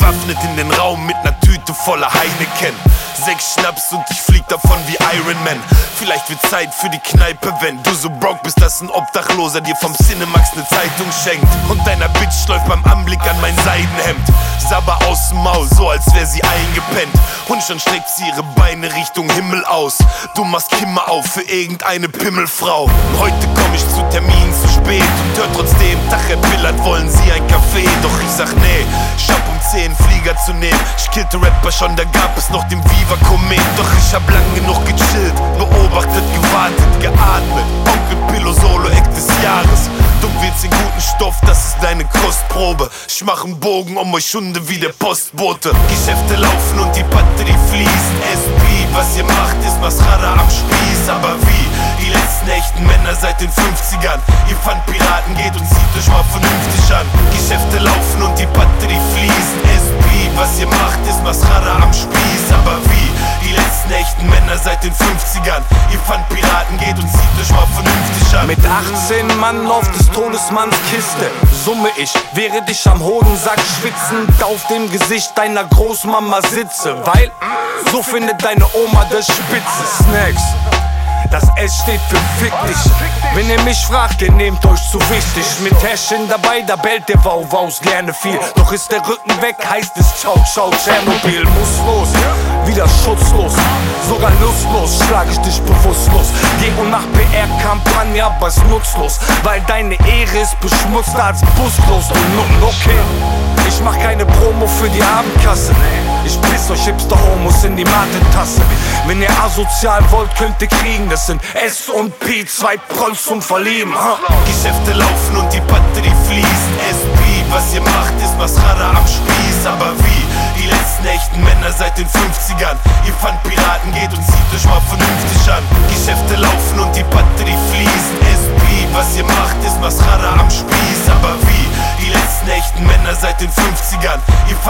bewaffnet in den Raum mit ner Tüte voller Heineken. 6 Schnaps und ich flieg davon wie Iron Man. Vielleicht wird Zeit für die Kneipe, wenn du so broke bist, dass ein Obdachloser dir vom Cinemax ne Zeitung schenkt. Und deiner Bitch läuft beim Anblick an mein Seidenhemd Sabber aus dem Maul, so als wär sie eingepennt. Und schon streckt sie ihre Beine Richtung Himmel aus. Du machst Kimmer auf für irgendeine Pimmelfrau. Und heute komm ich zu Termin zu spät und hör trotzdem Tacherbillard, wollen sie ein Café? Doch ich sag nee, ich hab um 10 Flieger zu nehmen. Ich killte Rapper schon, da gab es noch den Viva Komet. Doch ich hab lang genug gechillt, beobachtet, gewartet, geatmet. Onkel Pillow Solo Act des Jahres. Du willst den guten Stoff, das ist deine Kostprobe. Ich mach einen Bogen um euch Hunde wie der Postbote. Geschäfte laufen und die Batterie fließt. SP, was ihr macht, ist Mascara am Spieß. Aber wie? Die letzten echten Männer seit den 50ern. Ihr Pfand Piraten geht und zieht euch mal vernünftig an. Geschäfte laufen und die Batterie fließt. SP, was ihr macht, ist Mascara am Spieß. Aber wie? Die letzten echten Männer seit den 50ern. Ihr Pfand Piraten geht und zieht euch mal vernünftig an. Mit 18 Mann auf des Todesmanns Kiste summe ich, während ich am Hodensack schwitzend auf dem Gesicht deiner Großmama sitze. Weil, so findet deine Oma das Spitze. Snacks, das S steht für fick dich. Wenn ihr mich fragt, ihr nehmt euch zu wichtig. Mit Häschen dabei, da bellt der Wauwaus gerne viel. Doch ist der Rücken weg, heißt es ciao ciao Tschernobyl. Muss los, wieder schutzlos, sogar lustlos schlag ich dich bewusstlos. Geh und mach PR-Kampagne, aber ist nutzlos, weil deine Ehre ist beschmutzter als buslos. Du Nutten, okay, ich mach keine Promo für die Abendkasse. Ich piss euch Hipster-Homos in die Matentasse. Wenn ihr asozial wollt, könnt ihr kriegen. Das sind S und P, 2 Prolls zum Verlieben. Geschäfte laufen und die Batterie fließt. SP, was ihr macht, ist Mascara am Spieß. Aber wie? Die letzten echten Männer seit den 50ern. Ihr Pfand Piraten geht und zieht euch mal vernünftig an. Geschäfte laufen und die Batterie fließt. SP, was ihr macht, ist Mascara am Spieß. Aber wie? Die letzten echten Männer seit den 50ern. Ihr